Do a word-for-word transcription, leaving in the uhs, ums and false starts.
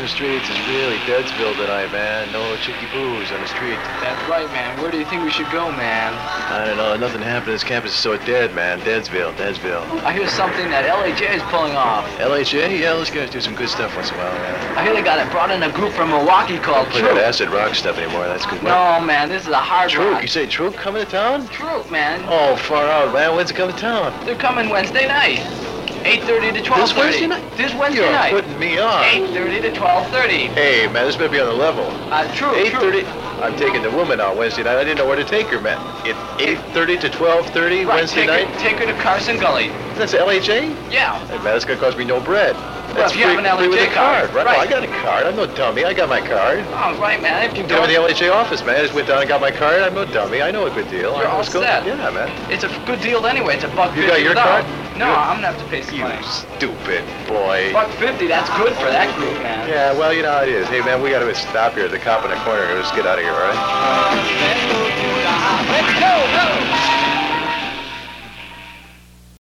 the streets is really Deadsville tonight, man. No chicky poos on the street. That's right, man. Where do you think we should go, man? I don't know. Nothing happened. This campus is so dead, man. Deadsville, Deadsville. I hear something that L H A is pulling off. L H A? Yeah, those guys do some good stuff once in a while, man. I hear they got it brought in a group from Milwaukee called Play Troop. that acid rock stuff anymore. That's good. No, man. This is a hard Troop? rock. You say Troop coming to town? Troop, man. Oh, far out, man. When's it coming to town? They're coming Wednesday night. eight thirty to twelve thirty. This Wednesday night? This Wednesday You're night. putting me on. eight thirty to twelve thirty. Hey, man, this better be on the level. Uh, true, eight thirty. true. I'm taking the woman out Wednesday night. I didn't know where to take her, man. It eight thirty to twelve thirty Right, Wednesday take night? Her, take her to Carson Gully. That's L H A? Yeah. Hey, man, that's going to cost me no bread. That's if you have an L H A free with a card, Right? right. Oh, I got a card. I'm no dummy. I got my card. Oh, right, man. If you Down to the L H A office, man. I just went down and got my card. I'm no dummy. I know a good deal. You're I know all what's going- set. Yeah, man. It's a good deal anyway. It's a buck You fifty got your without. card? No, Good. I'm gonna have to pay some You money. stupid boy. Buck fifty. That's good for that group, man. Yeah, well, you know how it is. Hey, man, we got to stop here at the cop in the corner. Let's get out of here, all right? Uh, man.